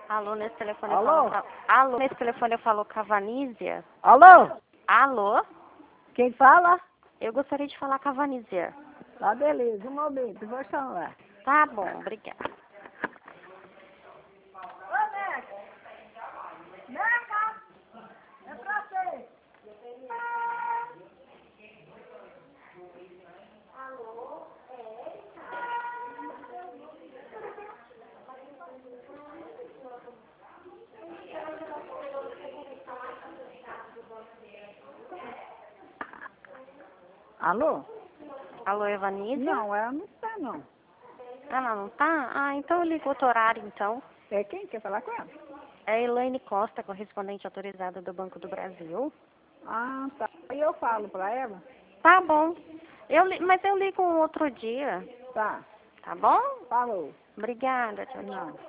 Alô, nesse telefone Alô? eu falo... Alô, nesse telefone eu falo com a Vanísia. Alô? Alô? Quem fala? Eu gostaria de falar com a Vanísia. Tá, beleza. Um momento, vou chamar. Tá bom, obrigada. Ô, Neca! Neca! É pra você! Alô? Alô, é Vanísia? Não, ela não está, não. Ela não tá? Ah, então eu ligo outro horário, então. É quem quer falar com ela? É a Elaine Costa, correspondente autorizada do Banco do Brasil. Ah, tá. Aí eu falo pra ela? Tá bom. Mas eu ligo um outro dia. Tá. Tá bom? Falou. Obrigada, tchau, tchau. Não.